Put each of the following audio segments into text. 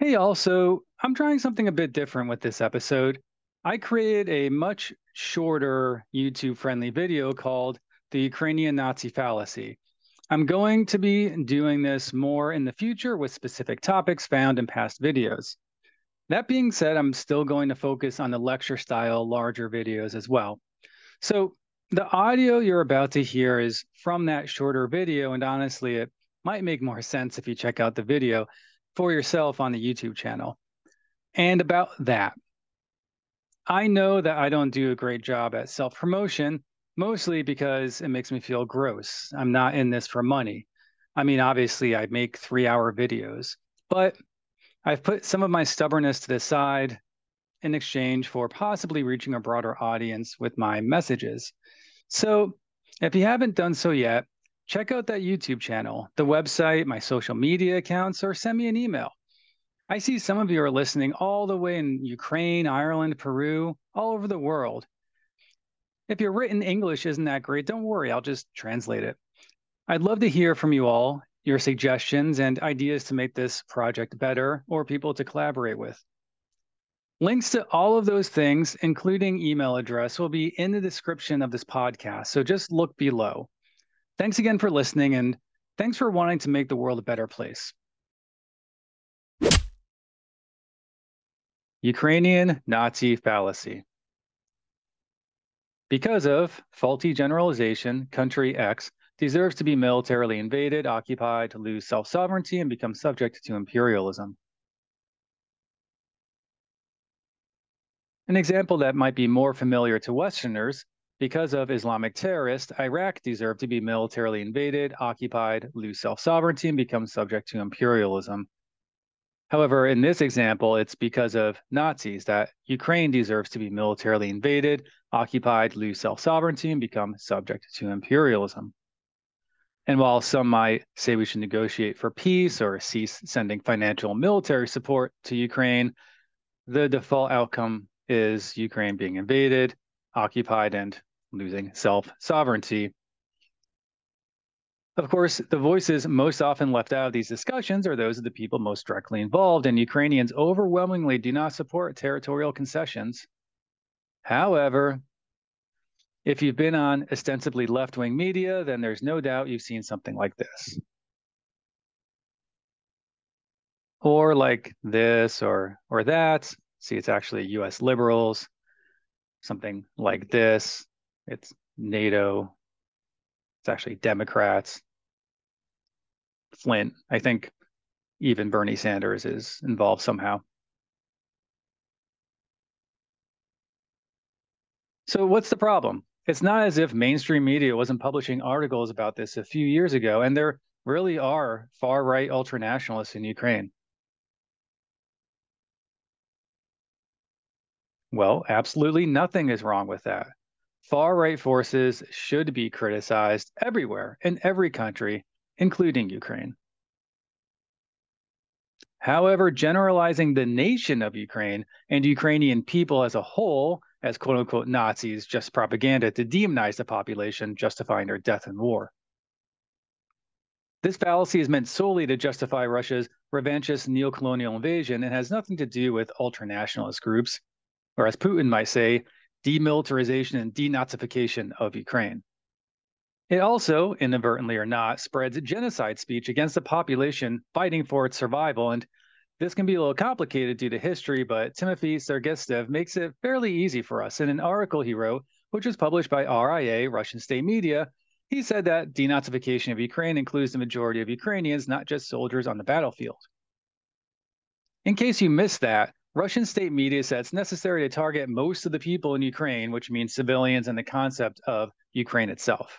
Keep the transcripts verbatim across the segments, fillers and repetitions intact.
Hey, y'all. So I'm trying something a bit different with this episode. I created a much shorter YouTube friendly video called The Ukrainian Nazi Fallacy. I'm going to be doing this more in the future with specific topics found in past videos. That being said, I'm still going to focus on the lecture style larger videos as well. So the audio you're about to hear is from that shorter video, and honestly, it might make more sense if you check out the video for yourself on the YouTube channel. And about that, I know that I don't do a great job at self promotion, mostly because it makes me feel gross. I'm not in this for money. I mean, obviously, I make three hour videos, but I've put some of my stubbornness to the side in exchange for possibly reaching a broader audience with my messages. So if you haven't done so yet, check out that YouTube channel, the website, my social media accounts, or send me an email. I see some of you are listening all the way in Ukraine, Ireland, Peru, all over the world. If your written English isn't that great, don't worry, I'll just translate it. I'd love to hear from you all, your suggestions and ideas to make this project better or people to collaborate with. Links to all of those things, including email address, will be in the description of this podcast, so just look below. Thanks again for listening, and thanks for wanting to make the world a better place. Ukrainian Nazi fallacy. Because of faulty generalization, country X deserves to be militarily invaded, occupied, to lose self-sovereignty, and become subject to imperialism. An example that might be more familiar to Westerners: because of Islamic terrorists, Iraq deserved to be militarily invaded, occupied, lose self-sovereignty, and become subject to imperialism. However, in this example, it's because of Nazis that Ukraine deserves to be militarily invaded, occupied, lose self-sovereignty, and become subject to imperialism. And while some might say we should negotiate for peace or cease sending financial and military support to Ukraine, the default outcome is Ukraine being invaded, occupied, and losing self-sovereignty. Of course, the voices most often left out of these discussions are those of the people most directly involved, and Ukrainians overwhelmingly do not support territorial concessions. However, if you've been on ostensibly left-wing media, then there's no doubt you've seen something like this. Or like this or or that. See, it's actually U S liberals. Something like this. It's NATO. It's actually Democrats. Flint. I think even Bernie Sanders is involved somehow. So what's the problem? It's not as if mainstream media wasn't publishing articles about this a few years ago, and there really are far-right ultranationalists in Ukraine. Well, absolutely nothing is wrong with that. Far-right forces should be criticized everywhere in every country, including Ukraine. However, generalizing the nation of Ukraine and Ukrainian people as a whole as quote unquote Nazis just propaganda to demonize the population, justifying their death in war. This fallacy is meant solely to justify Russia's revanchist neocolonial invasion and has nothing to do with ultranationalist groups, or as Putin might say, demilitarization and denazification of Ukraine. It also, inadvertently or not, spreads genocide speech against the population fighting for its survival. And this can be a little complicated due to history, but Timothy Sergestev makes it fairly easy for us. In an article he wrote, which was published by R I A, Russian state media, he said that denazification of Ukraine includes the majority of Ukrainians, not just soldiers on the battlefield. In case you missed that, Russian state media said it's necessary to target most of the people in Ukraine, which means civilians and the concept of Ukraine itself.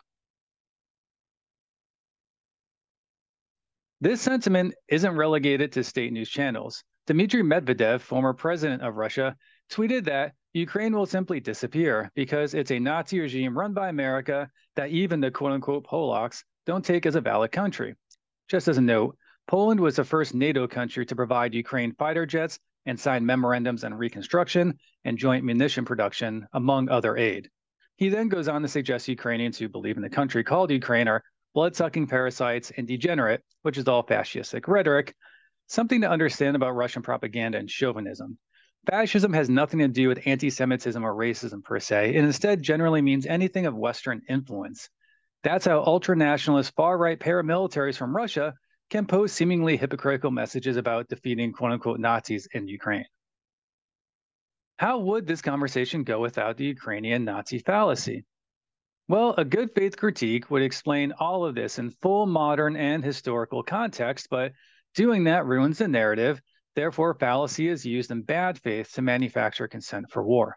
This sentiment isn't relegated to state news channels. Dmitry Medvedev, former president of Russia, tweeted that Ukraine will simply disappear because it's a Nazi regime run by America that even the quote-unquote Polacks don't take as a valid country. Just as a note, Poland was the first NATO country to provide Ukraine fighter jets and sign memorandums on reconstruction and joint munition production, among other aid. He then goes on to suggest Ukrainians who believe in the country called Ukraine are blood-sucking parasites and degenerate, which is all fascistic rhetoric. something to understand about Russian propaganda and chauvinism. Fascism has nothing to do with anti-Semitism or racism per se. It instead generally means anything of Western influence. That's how ultra-nationalist far-right paramilitaries from Russia can post seemingly hypocritical messages about defeating quote-unquote Nazis in Ukraine. How would this conversation go without the Ukrainian Nazi fallacy? Well, a good faith critique would explain all of this in full modern and historical context, but doing that ruins the narrative. Therefore, fallacy is used in bad faith to manufacture consent for war.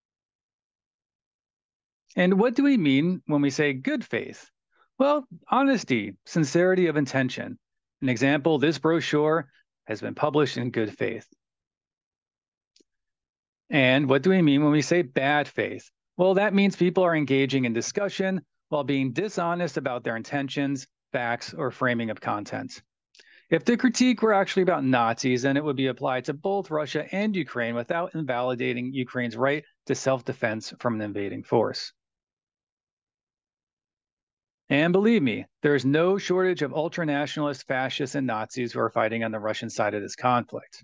And what do we mean when we say good faith? Well, honesty, sincerity of intention. An example, this brochure has been published in good faith. And what do we mean when we say bad faith? Well, that means people are engaging in discussion while being dishonest about their intentions, facts, or framing of content. If the critique were actually about Nazis, then it would be applied to both Russia and Ukraine without invalidating Ukraine's right to self-defense from an invading force. And believe me, there is no shortage of ultranationalist fascists and Nazis who are fighting on the Russian side of this conflict.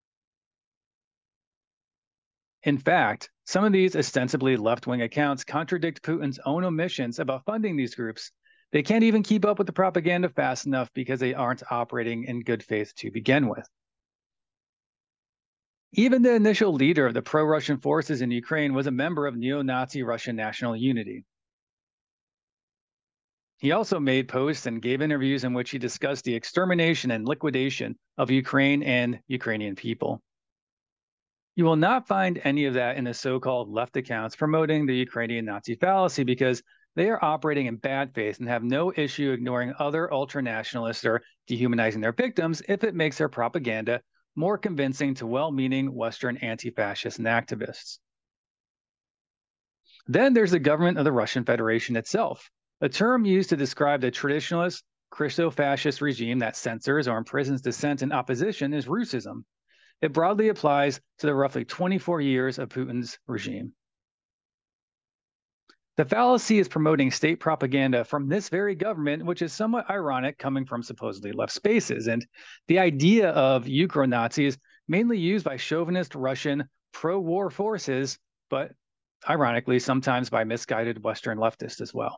In fact, some of these ostensibly left-wing accounts contradict Putin's own omissions about funding these groups. They can't even keep up with the propaganda fast enough because they aren't operating in good faith to begin with. Even the initial leader of the pro-Russian forces in Ukraine was a member of neo-Nazi Russian National Unity. He also made posts and gave interviews in which he discussed the extermination and liquidation of Ukraine and Ukrainian people. You will not find any of that in the so-called left accounts promoting the Ukrainian Nazi fallacy because they are operating in bad faith and have no issue ignoring other ultranationalists or dehumanizing their victims if it makes their propaganda more convincing to well-meaning Western anti-fascists and activists. Then there's the government of the Russian Federation itself, a term used to describe the traditionalist, Christo-fascist regime that censors or imprisons dissent and opposition is Russism. It broadly applies to the roughly twenty-four years of Putin's regime. The fallacy is promoting state propaganda from this very government, which is somewhat ironic coming from supposedly left spaces. And the idea of Ukro-Nazi is mainly used by chauvinist Russian pro-war forces, but ironically, sometimes by misguided Western leftists as well.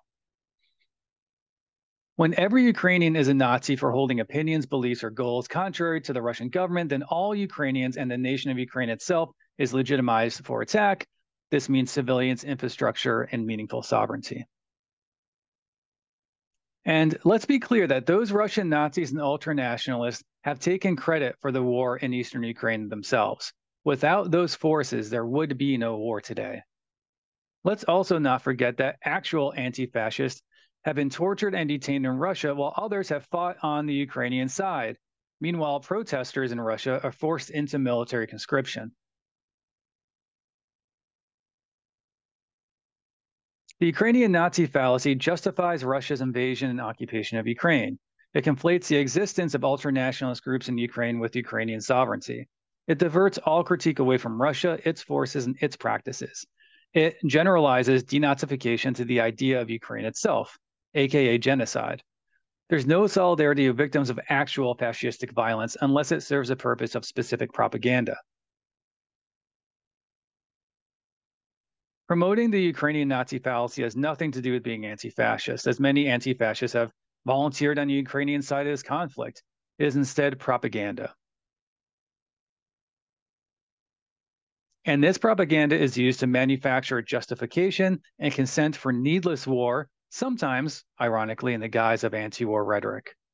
When every Ukrainian is a Nazi for holding opinions, beliefs, or goals contrary to the Russian government, then all Ukrainians and the nation of Ukraine itself is legitimized for attack. This means civilians, infrastructure, and meaningful sovereignty. And let's be clear that those Russian Nazis and ultranationalists have taken credit for the war in eastern Ukraine themselves. Without those forces, there would be no war today. Let's also not forget that actual anti-fascists have been tortured and detained in Russia, while others have fought on the Ukrainian side. Meanwhile, protesters in Russia are forced into military conscription. The Ukrainian Nazi fallacy justifies Russia's invasion and occupation of Ukraine. It conflates the existence of ultranationalist groups in Ukraine with Ukrainian sovereignty. It diverts all critique away from Russia, its forces, and its practices. It generalizes denazification to the idea of Ukraine itself, aka genocide. There's no solidarity of victims of actual fascistic violence unless it serves the purpose of specific propaganda. Promoting the Ukrainian Nazi fallacy has nothing to do with being anti-fascist, as many anti-fascists have volunteered on the Ukrainian side of this conflict. It is instead propaganda. And this propaganda is used to manufacture justification and consent for needless war, sometimes, ironically, in the guise of anti-war rhetoric.